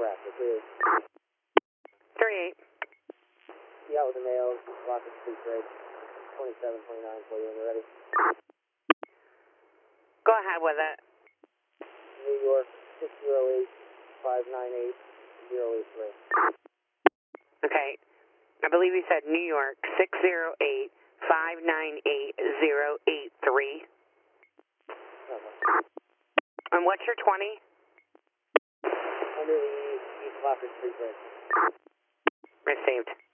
correct. It's 38. yeah, with the nails, Locker Street Bridge, 2729 for you when you're ready. Go ahead with it. New York, 608-598-083. Okay. I believe you said New York, 608-598-083. And what's your 20? Under the East Locker Street Bridge. Received.